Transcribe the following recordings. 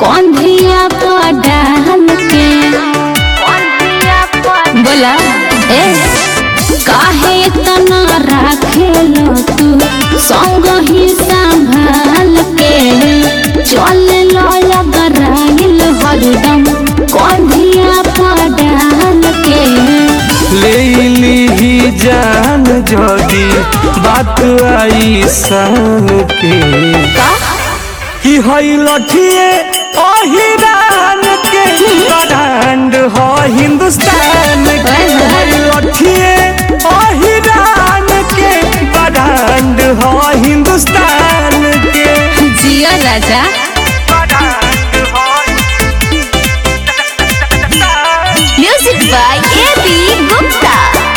कंधिया पर डाल के बोला ए काहे तना राखेलो तू संग ही संभाल के चल लो गराइल हरदम कंधिया पर डाल के ले ली जान जोगी बात आई सन के कि हई लठिए अहिरान के ब्रांड हो हिंदुस्तान के हई लठिए अहिरान के ब्रांड हो हिंदुस्तान के जिया राजा म्यूजिक बाय ए.बी. गुप्ता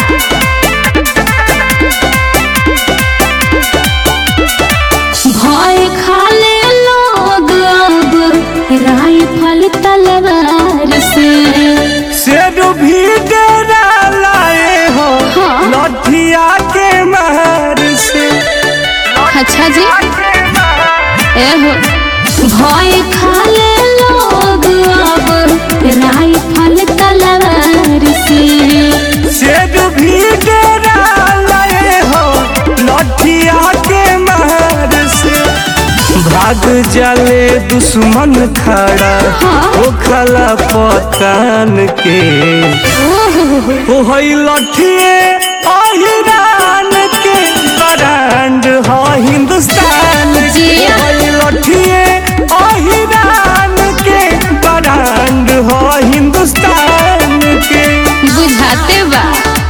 भय खाले लोग अब राइफल तलवार से शेर भी डरा लाए हो हाँ। लठिया के मार से अच्छा जी एहो भय खाले लोग अब राइफल तलवार से शेर भी डरा लाए हो लठिया के मार से भाग जाले दुश्मन खड़ा हाँ। ओ खला पतान के ओ हई लठिए अहिरान के ब्रांड हो हिंदुस्तान के जिया। हई लठिए अहिरान के ब्रांड हो हिंदुस्तान के बुझाते बा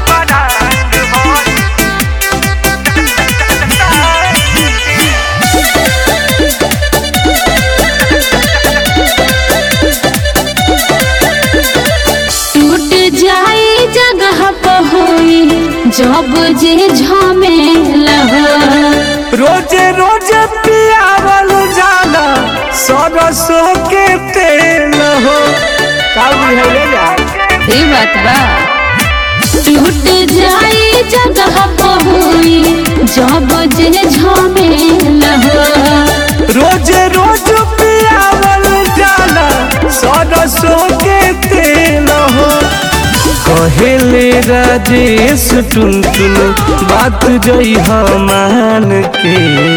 टूट जाई जगह पर होई जब जे झमेला हो रोजे रोजे पियावल जाला सरसों के तेल हो का बुझले जा ये बात बा टूट जाई जगह पर होई जब जे झमेला हो रोजे रोज पियावल जाला सरसों के तेल हो कहेले राजेश टुन टुन बात जई मान के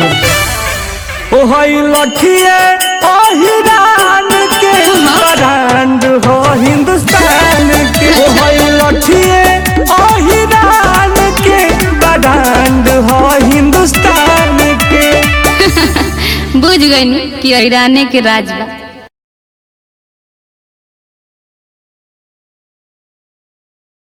ओ हई लठिए अहिरान के ब्रांड हो हिंदुस्तान के ओ हई लठिए अहिरान के ब्रांड हो हिंदुस्तान के बुझ गई कि ईराने के राज बा।